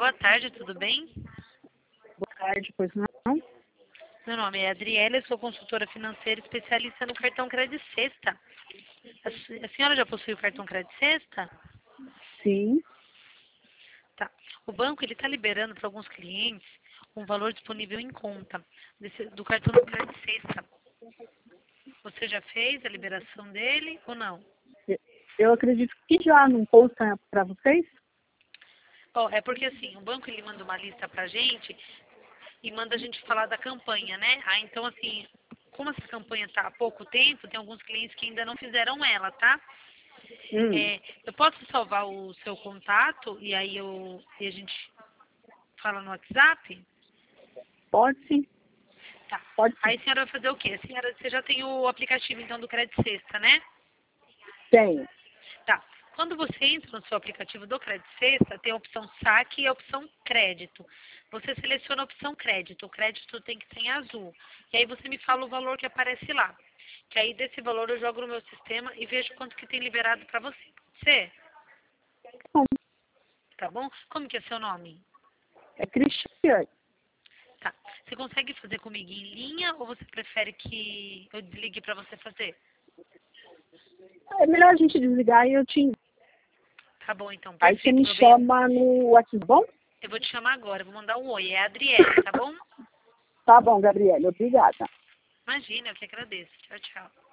boa tarde, tudo bem? Boa tarde, pois não? Meu nome é Adriele, eu sou consultora financeira especialista no cartão Crédito Sexta. A senhora já possui o cartão Crédito Sexta? Sim. Tá. O banco ele está liberando para alguns clientes um valor disponível em conta do cartão do Crédito Sexta. Você já fez a liberação dele ou não? Eu acredito que já não consta para vocês? Ó, é porque assim, o banco ele manda uma lista pra gente e manda a gente falar da campanha, né? Ah, então assim, como essa campanha está há pouco tempo, tem alguns clientes que ainda não fizeram ela, tá? Eu posso salvar o seu contato e aí a gente fala no WhatsApp? Pode sim. Tá. Pode sim. Aí a senhora vai fazer o quê? A senhora, você já tem o aplicativo então do Crédito Sexta, né? Tenho. Tá. Quando você entra no seu aplicativo do Crédito Sexta, tem a opção saque e a opção crédito. Você seleciona a opção crédito. O crédito tem que ser em azul. E aí você me fala o valor que aparece lá. Que aí desse valor eu jogo no meu sistema e vejo quanto que tem liberado para você. Pode ser? Bom, Tá bom? Como que é seu nome? é Cristiane. Tá. Você consegue fazer comigo em linha ou você prefere que eu desligue para você fazer? É melhor a gente desligar e eu te... Tá bom, então. Aí você Perfeito, me meu bem. chama no WhatsApp, bom? Eu vou te chamar agora. Eu vou mandar um oi. É a Adriele, tá bom? Tá bom, Gabriela. Obrigada. Imagina, eu que agradeço. Tchau, tchau.